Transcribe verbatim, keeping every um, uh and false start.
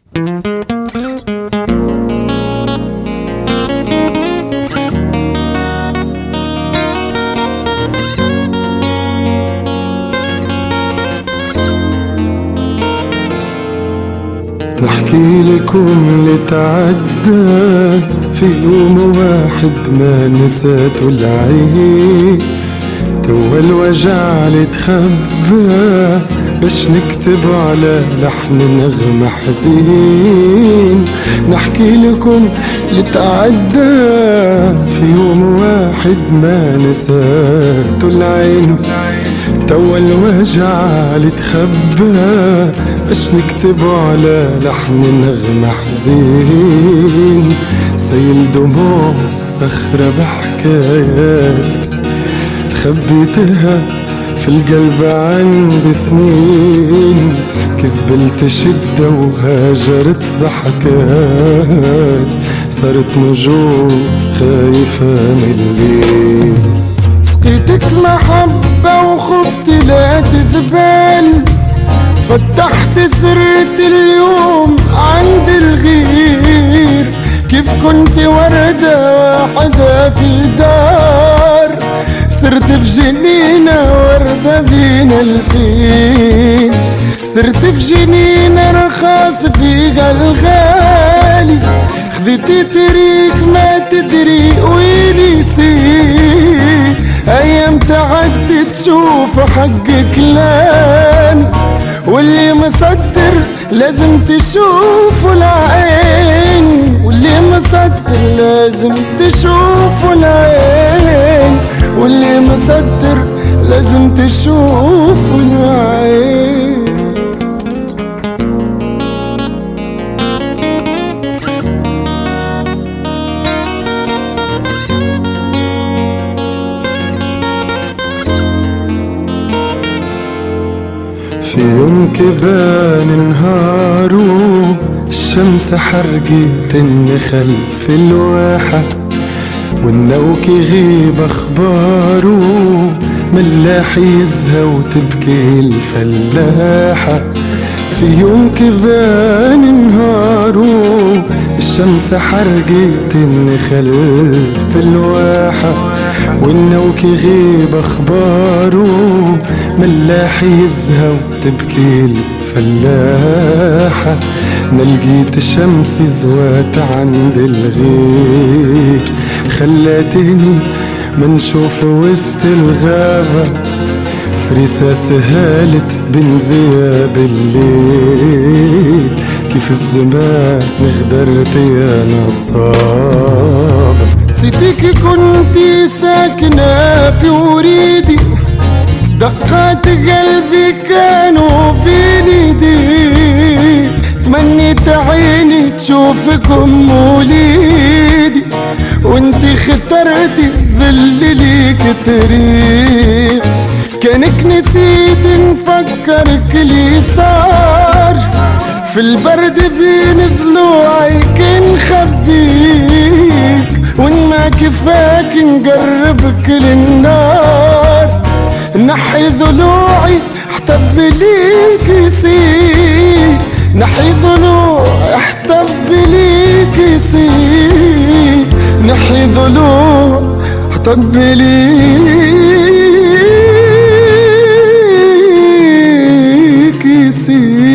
نحكي لكم اللي تعدى في يوم واحد ما نسيته العين، توا الوجع اللي تخبى باش نكتب على لحن نغمة حزين. نحكي لكم اللي تعدى في يوم واحد ما نسيته العين، توا الوجع اللي تخبى باش نكتب على لحن نغمة حزين. سيل دموع الصخرة بحكاياتي خبيتها في القلب عندي سنين، كذبلت شدة وهاجرت ضحكات، صرت نجوم خايفة من الليل. سقيتك محبة وخفت لا تذبل، فتحت سرة اليوم عند الغير. كيف كنت وردة واحدة في دار، صرت في جنينة وردة بين الفين. صرت في جنينة رخاص في غالي، خذيتي طريق ما تدري وين يسير. ايام تعدي تشوف حق كلامي، واللي مصدر لازم تشوفه العين، واللي مصدر لازم تشوفه العين، واللي مصدر لازم تشوفه العين. في يوم كبان نهارو الشمس حرقت النخل في الواحة، والنوك يغيب اخبارو ملاح يزهى وتبكي الفلاحة. في يوم كبان نهارو الشمس حرقت النخل في الواحة، والنوك يغيب اخبارو ملاح يزهى وتبكي الفلاحة. نلقيت شمس ذوات عند الغير، خلاتني منشوف وسط الغابة، فريسة سهالت بين ذياب الليل. كيف الزمان غدرت يا نصابة، نسيتك كنتي ساكنة في وريدي، دقات قلبي كانوا بين ايدي. تمنيت عيني تشوفك ام وليدي، وانتي اخترتي الظل ليك طريق. كانك نسيت نفكرك لي صار، في البرد بين ضلوعي نخبيك، وان ما كفاك نقربك للنار. نحي ضلوعي احتب ليك يسير، نحي ضلوعي احتب ليك يسير، نحي ضلوعي احتب ليك يسير.